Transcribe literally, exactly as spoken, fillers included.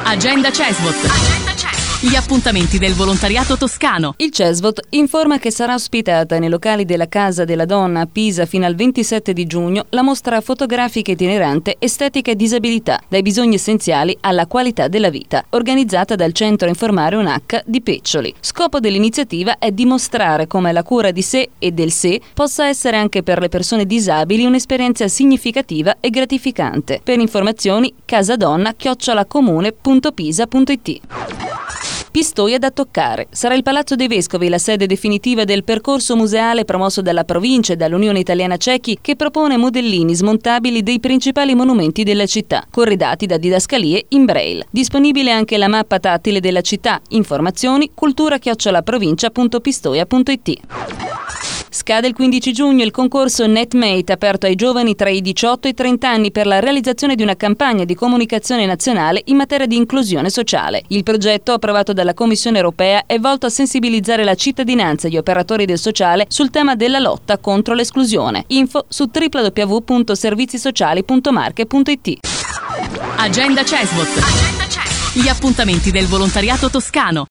Agenda CESVOT. Agenda CESVOT. Gli appuntamenti del volontariato toscano. Il CESVOT informa che sarà ospitata nei locali della Casa della Donna a Pisa fino al ventisette di giugno la mostra fotografica itinerante Estetica e Disabilità, dai bisogni essenziali alla qualità della vita, organizzata dal Centro Informare Un H di Peccioli. Scopo dell'iniziativa è dimostrare come la cura di sé e del sé possa essere anche per le persone disabili un'esperienza significativa e gratificante. Per informazioni casadonna chiocciola comune punto pisa punto it. Pistoia da toccare. Sarà il Palazzo dei Vescovi la sede definitiva del percorso museale promosso dalla provincia e dall'Unione Italiana Cechi, che propone modellini smontabili dei principali monumenti della città, corredati da didascalie in braille. Disponibile anche la mappa tattile della città. Informazioni cultura chiocciola provincia punto pistoia punto it. Scade il quindici giugno il concorso NetMate, aperto ai giovani tra i diciotto e i trenta anni per la realizzazione di una campagna di comunicazione nazionale in materia di inclusione sociale. Il progetto, approvato dalla Commissione europea, è volto a sensibilizzare la cittadinanza e gli operatori del sociale sul tema della lotta contro l'esclusione. Info su w w w punto servizi sociali punto marche punto it. Agenda CESVOT. Agenda CESVOT. Gli appuntamenti del volontariato toscano.